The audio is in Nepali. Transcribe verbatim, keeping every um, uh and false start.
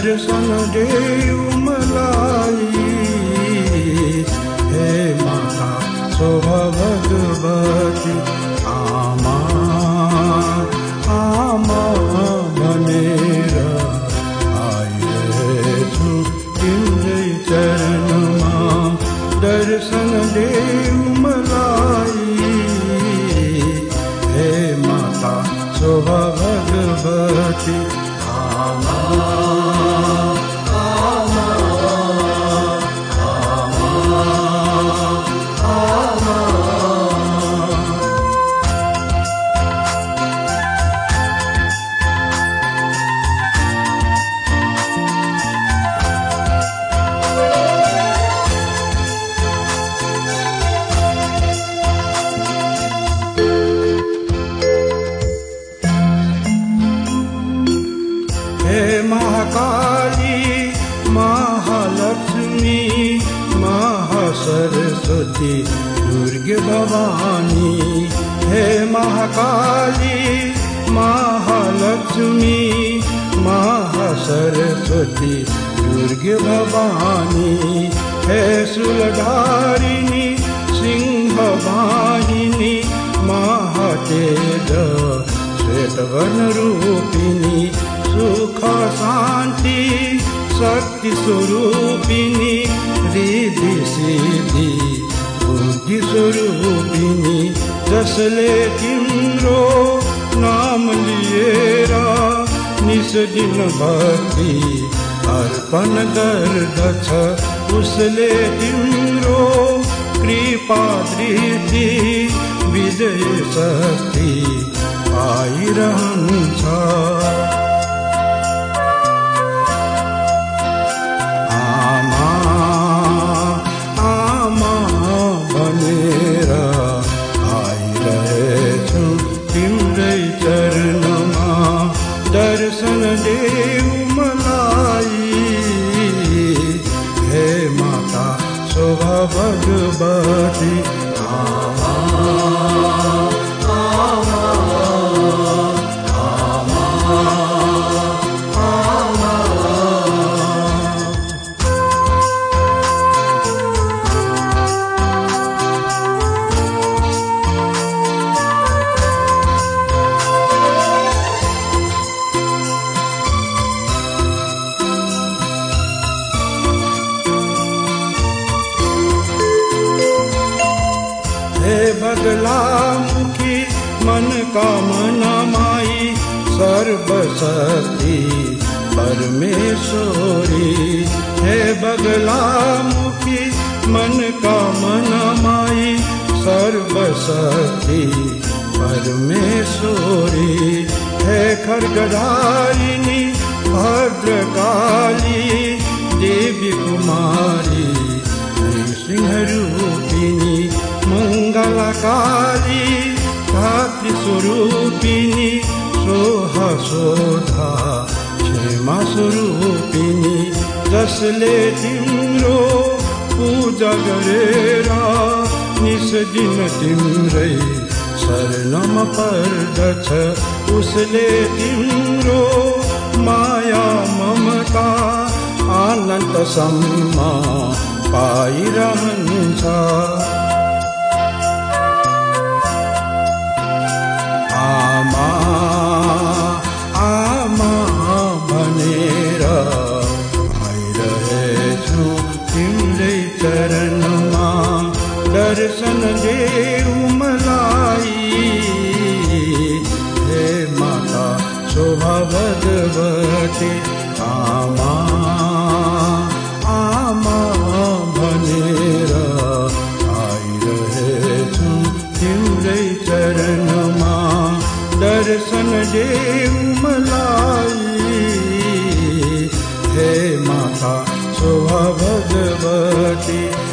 दर्शन देऊ मलाई। हे माता शोभा भगवती आमा आमा भनेर आइरहेछु तिम्रै चरणमा। दर्शन देऊ मलाई। हे माता शोभा भगवती आमा आमा आमा आमा। हे महाकाली महालक्ष्मी महासरस्वती दुर्गे भवानी। हे महाकाली महालक्ष्मी महासरस्वती दुर्गे भवानी। हे शूलधारिणी सिंहवाहिनी महातेज श्वेतवर्ण रूपिणी। सुख शांति शक्ति स्वरूपिणी रिद्धि सिद्धि बुद्धि स्वरूपिणी। जसले तिम्रो नाम लिएर निस दिन भक्ति अर्पण गर्दछ उसले तिम्रो कृपा दृष्टि विजय शक्ति पाइरहन्छ। भनेर आइरहेछु तिम्रै चरणमा। दर्शन देऊ मलाई। हे माता शोभा भगवती आमा आमा आमा आमा। हे बगलामुखी मन कामना माई सर्वशक्ति परमेश्वरी। हे बगलामुखी मन कामना माई सर्वशक्ति परमेश्वरी। हे खड्गधारिणी भद्रकाली देवी कुमारी सिंह रूपिणी। मंगलकारी धात्री स्वरूपिणी सोहा शोधा क्षेमा स्वरूपिणी। जसले तिम्रो पूजा गरेर निस दिन तिम्रै शरणमा पर्दछ उसले तिम्रो माया ममता अनन्तसम्म पाइरहन्छ। आमा आमा भनेर आइरहेछु तिम्रै चरणमा। दर्शन देऊ मलाई। हे माता शोभा भगवती आमा आमा भनेर आइरहेछु तिम्रै चरणमा। दर्शन देऊ मलाई। हे माता शोभा भगवती